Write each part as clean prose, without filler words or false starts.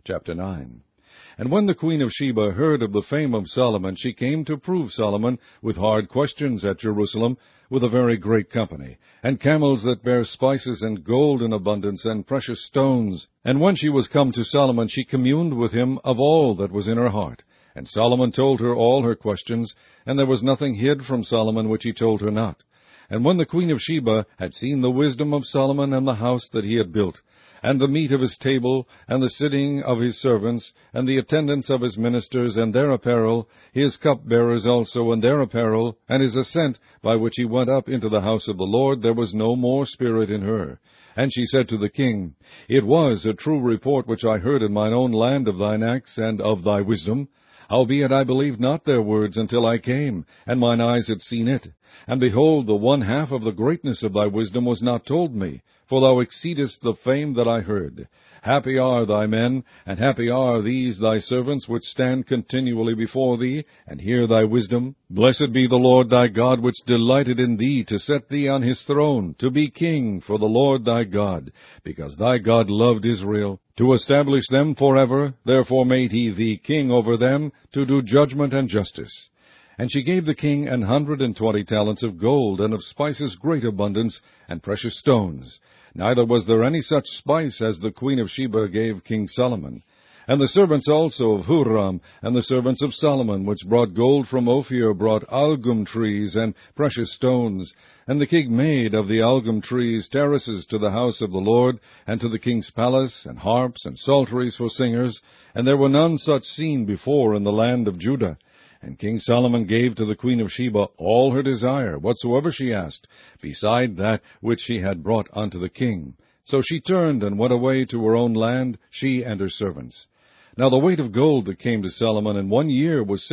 Chapter 9. And when the queen of Sheba heard of the fame of Solomon, she came to prove Solomon with hard questions at Jerusalem, with a very great company, and camels that bear spices, and gold in abundance, and precious stones. And when she was come to Solomon, she communed with him of all that was in her heart. And Solomon told her all her questions, and there was nothing hid from Solomon which he told her not. And when the queen of Sheba had seen the wisdom of Solomon, and the house that he had built, and the meat of his table, and the sitting of his servants, and the attendance of his ministers, and their apparel, his cupbearers also, and their apparel, and his ascent by which he went up into the house of the Lord, there was no more spirit in her. And she said to the king, It was a true report which I heard in mine own land of thine acts, and of thy wisdom. Howbeit I believed not their words until I came, and mine eyes had seen it. And behold, the one half of the greatness of thy wisdom was not told me, for thou exceedest the fame that I heard. Happy are thy men, and happy are these thy servants, which stand continually before thee, and hear thy wisdom. Blessed be the Lord thy God, which delighted in thee, to set thee on his throne, to be king for the Lord thy God, because thy God loved Israel, to establish them forever. Therefore made he thee king over them, to do judgment and justice. And she gave the king 120 talents of gold, and of spices great abundance, and precious stones. Neither was there any such spice as the queen of Sheba gave King Solomon. And the servants also of Huram, and the servants of Solomon, which brought gold from Ophir, brought algum trees and precious stones. And the king made of the algum trees terraces to the house of the Lord, and to the king's palace, and harps and psalteries for singers. And there were none such seen before in the land of Judah. And King Solomon gave to the queen of Sheba all her desire, whatsoever she asked, beside that which she had brought unto the king. So she turned and went away to her own land, she and her servants. Now the weight of gold that came to Solomon in 1 year was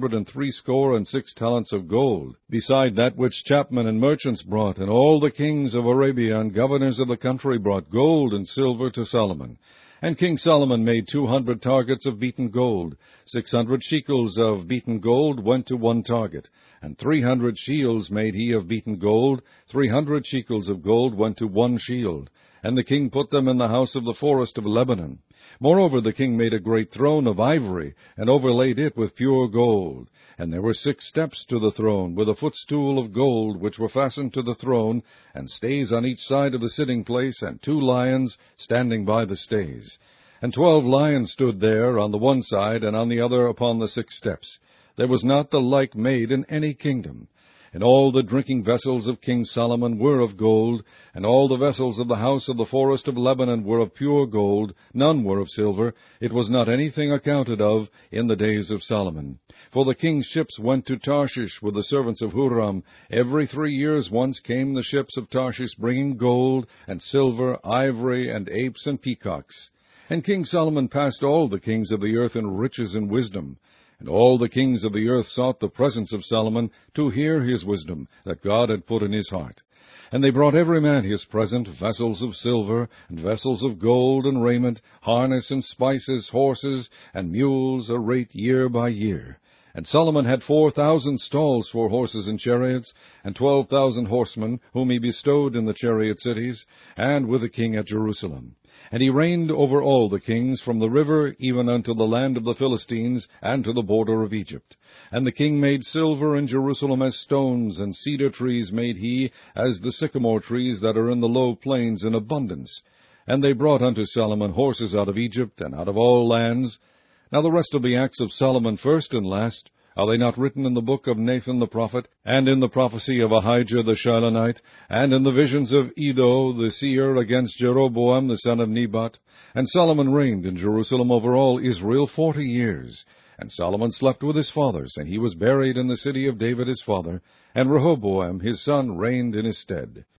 666 talents of gold, beside that which chapmen and merchants brought, and all the kings of Arabia and governors of the country brought gold and silver to Solomon. And King Solomon made 200 targets of beaten gold. 600 shekels of beaten gold went to one target. And 300 shields made he of beaten gold. 300 shekels of gold went to one shield. And the king put them in the house of the forest of Lebanon. Moreover, the king made a great throne of ivory, and overlaid it with pure gold. And there were 6 steps to the throne, with a footstool of gold, which were fastened to the throne, and stays on each side of the sitting place, and 2 lions standing by the stays. And 12 lions stood there on the one side, and on the other upon the 6 steps. There was not the like made in any kingdom. And all the drinking vessels of King Solomon were of gold, and all the vessels of the house of the forest of Lebanon were of pure gold, none were of silver. It was not anything accounted of in the days of Solomon. For the king's ships went to Tarshish with the servants of Huram. Every 3 years once came the ships of Tarshish, bringing gold, and silver, ivory, and apes, and peacocks. And King Solomon passed all the kings of the earth in riches and wisdom. And all the kings of the earth sought the presence of Solomon, to hear his wisdom that God had put in his heart. And they brought every man his present, vessels of silver, and vessels of gold, and raiment, harness and spices, horses, and mules, a rate year by year. And Solomon had 4,000 stalls for horses and chariots, and 12,000 horsemen, whom he bestowed in the chariot cities, and with the king at Jerusalem. And he reigned over all the kings, from the river even unto the land of the Philistines, and to the border of Egypt. And the king made silver in Jerusalem as stones, and cedar trees made he as the sycamore trees that are in the low plains in abundance. And they brought unto Solomon horses out of Egypt, and out of all lands. Now the rest of the acts of Solomon, first and last, are they not written in the book of Nathan the prophet, and in the prophecy of Ahijah the Shilonite, and in the visions of Iddo the seer against Jeroboam the son of Nebat? And Solomon reigned in Jerusalem over all Israel 40 years. And Solomon slept with his fathers, and he was buried in the city of David his father, and Rehoboam his son reigned in his stead.